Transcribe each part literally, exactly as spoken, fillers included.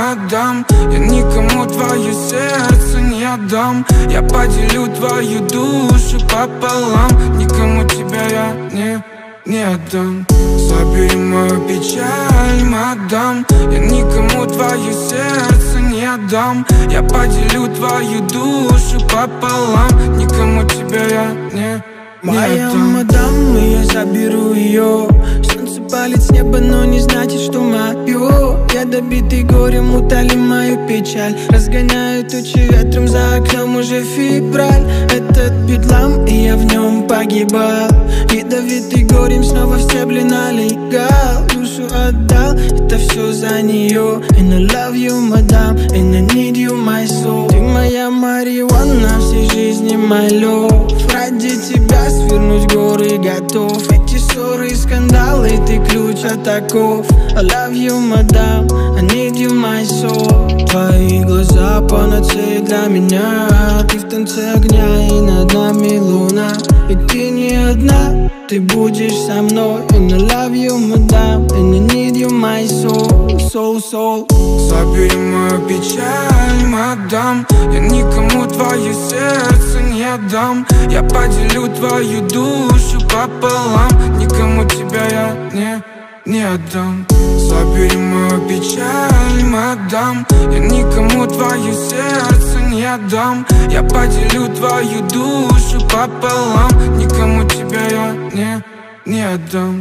отдам. Я никому твое сердце не отдам. Я поделю твою душу пополам. Никому тебя я не, не отдам. Забери мою печаль, отдам. Я никому твое сердце не отдам. Я поделю твою душу пополам. Никому тебя я не, не моя отдам. мадам, и я заберу ее. Солнце палит с неба, но не значит, что мое. Я добитый горем, утоли мою печаль. Разгоняю тучи ветром, за окном уже февраль. Этот бедлам, и я в нем погибал. Ядовитый горем, снова в стебли налегал. Душу отдал, это все за нее. And I love you, мадам, and I need you, my soul. Ты моя марихуана, всей жизни my love. Ради тебя свернуть горы готов. Эти ссоры и скандалы, ты ключ от оков. I love you, мадам, I need you, my soul. Твои глаза панацея для меня. Ты в танце огня, и над нами луна. И ты не одна, ты будешь со мной. And I love you, мадам, and I need you, my soul, soul, soul. Забери мою печаль, отдам. Я никому твое сердце не отдам. Я поделю твою душу пополам. Никому тебя я не, не отдам. Забери мою печаль, отдам. Я никому твое сердце не отдам. Я поделю твою душу пополам. Никому тебя я не, не отдам.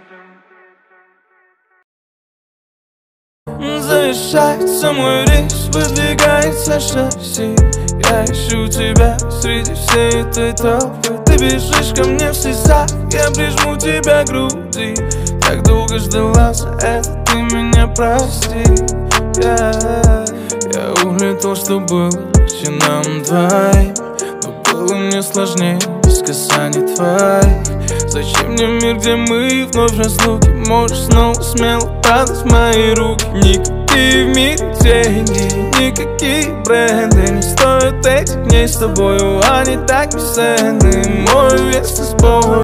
Завершается мой рейс, выдвигается шасси. Я ищу тебя среди всей этой толпы. Ты бежишь ко мне в слезах, я прижму тебя к груди. Так долго ждала за это, ты меня прости. yeah. Я улетел, что было легче нам двоим, но было мне сложнее без касаний твоих. Зачем мне мир, где мы вновь разлуки? Можешь снова смело падать в мои руки. Никакие в мире деньги, никакие бренды не стоят этих дней с тобою, они так бесценны. Мой вес с тобой,